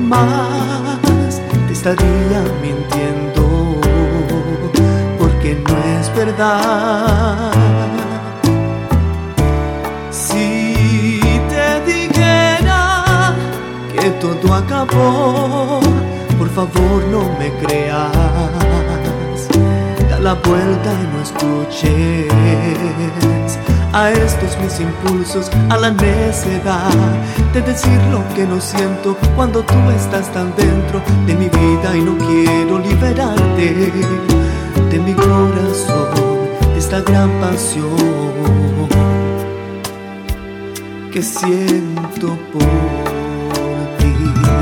más te estaría mintiendo, porque no es verdad. Si te dijera que todo acabó, por favor no me creas. Da la vuelta y no escuches a estos mis impulsos, a la necedad de decir lo que no siento cuando tú estás tan dentro de mi vida y no quiero liberarte de mi corazón, de esta gran pasión que siento por ti.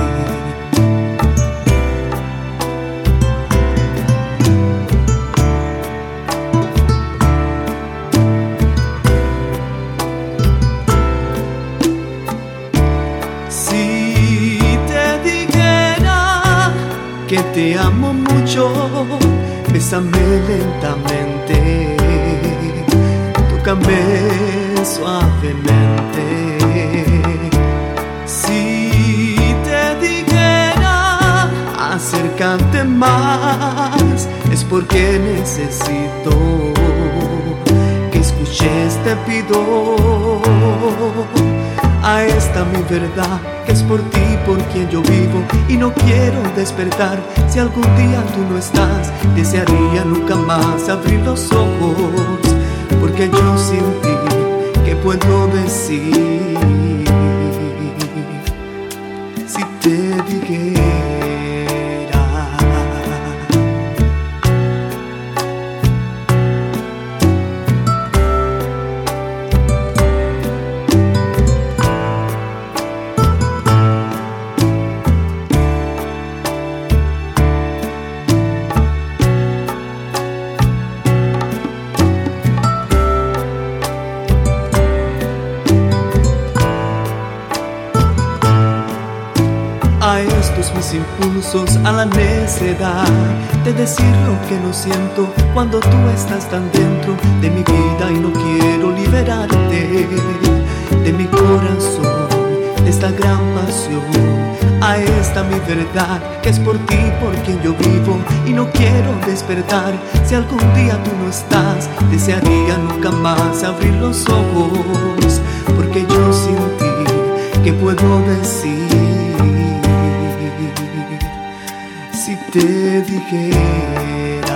Si te dijera que te amo mucho, bésame lentamente, tócame suavemente. Si te dijera acércate más, es porque necesito que escuches, te pido a esta mi verdad, que es por ti por quien yo vivo y no quiero despertar. Si algún día tú no estás, desearía nunca más abrir los ojos, porque yo sin ti, ¿qué puedo decir? Si te dijera a estos mis impulsos, a la necedad de decir lo que no siento cuando tú estás tan dentro de mi vida y no quiero liberarte de mi corazón, de esta gran pasión. A esta mi verdad, que es por ti por quien yo vivo y no quiero despertar. Si algún día tú no estás, desearía nunca más abrir los ojos, porque yo sin ti, ¿qué puedo decir? Si te dijera